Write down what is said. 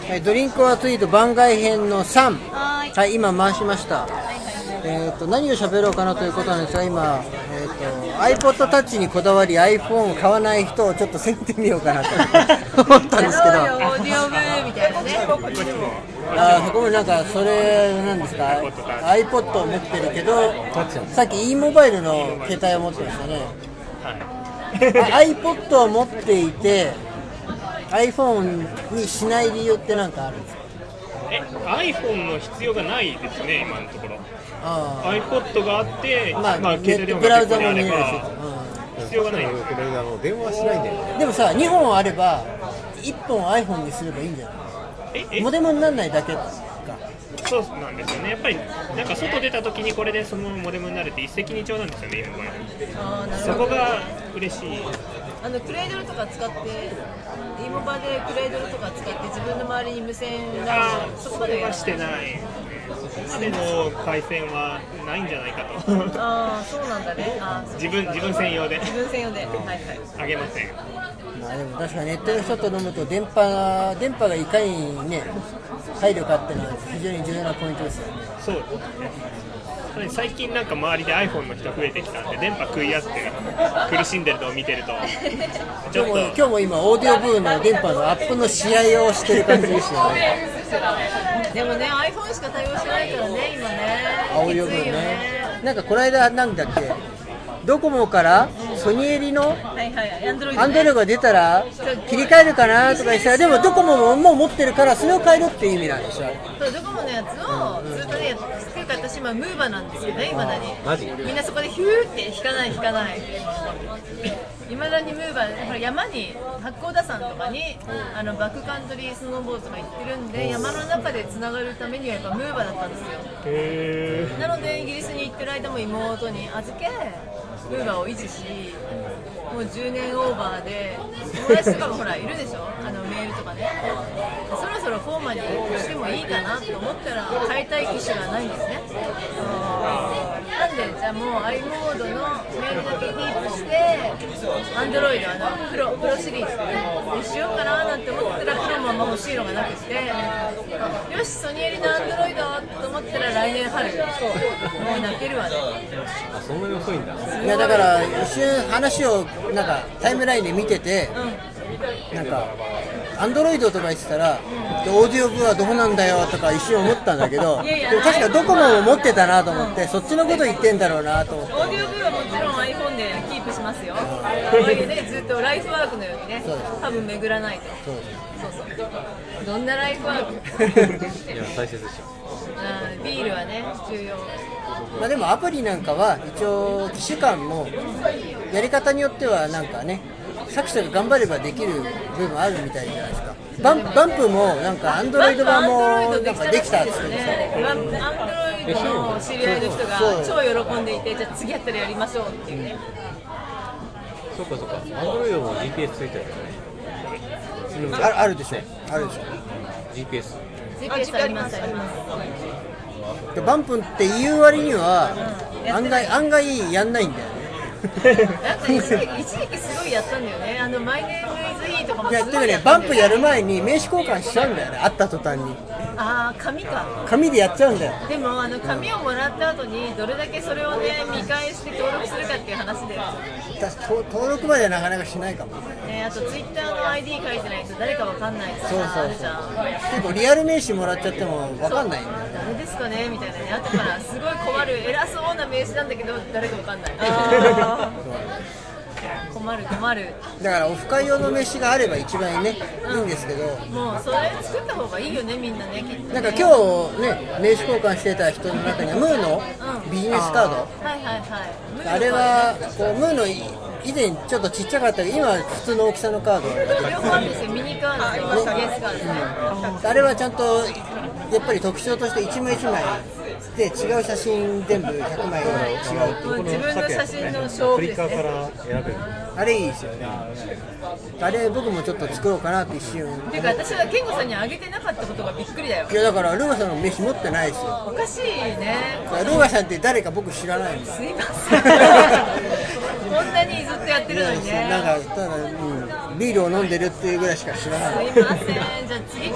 ドリンクはツイート番外編の3。 はい。 はい、今回しました。 はいはい。 何を喋ろうかなということなんですが、今、iPod Touch にこだわり iPhone を買わない人をちょっと攻めてみようかなと思ったんですけど、 オーディオブーみたいなね。 そこもなんかそれなんですか、iPod を持ってるけど、さっき e モバイルの携帯を持ってましたね。iPod を持っていて iPhone にしない理由って何かあるんですか ？iPhone の必要がないですね、今のところ。iPod があって、 まあ、 携帯電話ブラウザがも見れるし、 必要がないよ。 電話しないんだよね。 でもさ、2本あれば1本 iPhone にすればいいんじゃない？モデムにならないだけか。 そうなんですよね。やっぱりなんか外出た時にこれでそのモデムになるって一石二鳥なんですよね、今は。そこが嬉しい。 クレードルとか使って、イモバでクレードルとか使って自分の周りに無線がそこまではしてない。今での回線はないんじゃないかと。 そうなんだね。 自分専用で。 自分専用で。はいはい。 あげません。 まあでも確かにネットの人と飲むと電波がいかにね入るかっていうのは非常に重要なポイントですよね。 そうですね。最近なんか周りで iPhone の人増えてきたんで電波食い合って苦しんでるのを見てるとちょっと今日も今オーディオブーの電波のアップの試合をしてる感じですよね。 でもね iPhone しか対応してないからね今ね。 オーディオブーね。なんかこの間なんだっけ、ドコモからソニエリのアンドロイドが出たら切り替えるかなとか言ったら、でもドコモももう持ってるからそれを変えるっていう意味なんでしょ。 そう、ドコモのやつをずっとね、っていうか私今ムーバーなんですけどね、今だにマジ？ みんなそこでヒューって引かないいまだにムーバーで、ほら山に八甲田山とかにバックカントリースノーボードとか行ってるんで、山の中でつながるためにはやっぱムーバーだったんですよ。なのでイギリスに行ってる間も妹に預けムーバーを維持し、もう10年オーバーで友達とかもほらいるでしょ、メールとかね。そろそろフォーマにしてもいいかなと思ったら変えたい機種がないんですね。なんでじゃあもう i モードのメールだけキープしてAndroid プロシリーズにしようかななんて思ったらプロもあんま欲しいのがなくて、よしソニエリの Android と思ったら来年春、もう泣けるわね。 そんなに遅いんだ。 いやだから一瞬話をなんかタイムラインで見てて、なんかアンドロイドとか言ってたら、オーディオブはどこなんだよとか一瞬思ったんだけど、でも確かドコモも持ってたなと思って、そっちのこと言ってんだろうなと思って。 オーディオブはもちろん iPhone でキープしますよ。こういうねずっとライフワークのようにね、多分巡らないと。そうどんなライフワークいや大切でしょ。 ビールはね重要。 まあでもアプリなんかは一応機種間もやり方によってはなんかね、作者が頑張ればできる部分あるみたいじゃないですか。バンプもなんかアンドロイド版もなんかできたって言うんですよ。 アンドロイドの知り合いの人が超喜んでいて、じゃあ次やったらやりましょうっていうね。 そうかアンドロイドも GPS ついてるよね。 あるでしょ。 GPS ありますあります。 バンプっていう割には案外やんないんだよね。 なんか一時期すごいやったんだよね。マイネームイズイーとかもすごいやったんだよね。 バンプやる前に名刺交換しちゃうんだよね、会った途端に。紙でやっちゃうんだよ。 でも紙をもらった後にどれだけそれをね見返して登録するかっていう話で、 登録まではなかなかしないかも。 あとツイッターの ID 書いてないと誰かわかんないとかあるじゃん。 結構リアル名刺もらっちゃってもわかんないんだよね。 誰ですかねみたいなね。後からすごい困る偉そうな名刺なんだけど誰かわかんない。困る。 だからオフ会用の名刺があれば一番ね、いいんですけど、 もうそれ作った方がいいよねみんなね、きっとね。 なんか今日ね名刺交換してた人の中にはムーのビジネスカード、あれはこうムーの以前ちょっとちっちゃかったけど今は普通の大きさのカード両方あるんですよ。ミニカードとゲスカードですね。 あれはちゃんとやっぱり特徴として一枚一枚で違う写真全部100枚違うっていう、 自分の写真の勝負ですね。 あれいいですよね。あれ僕もちょっと作ろうかなって一瞬。 っていうか私はケンゴさんにあげてなかったことがびっくりだよ。 いやだからルーガさんの名刺持ってないですよ。 おかしいね。 ルーガさんって誰か僕知らないんです。 すいません。こんなにずっとやってるのにね。 なんかただ、ビールを飲んでるっていうぐらいしか知らない。 すいません。じゃあ次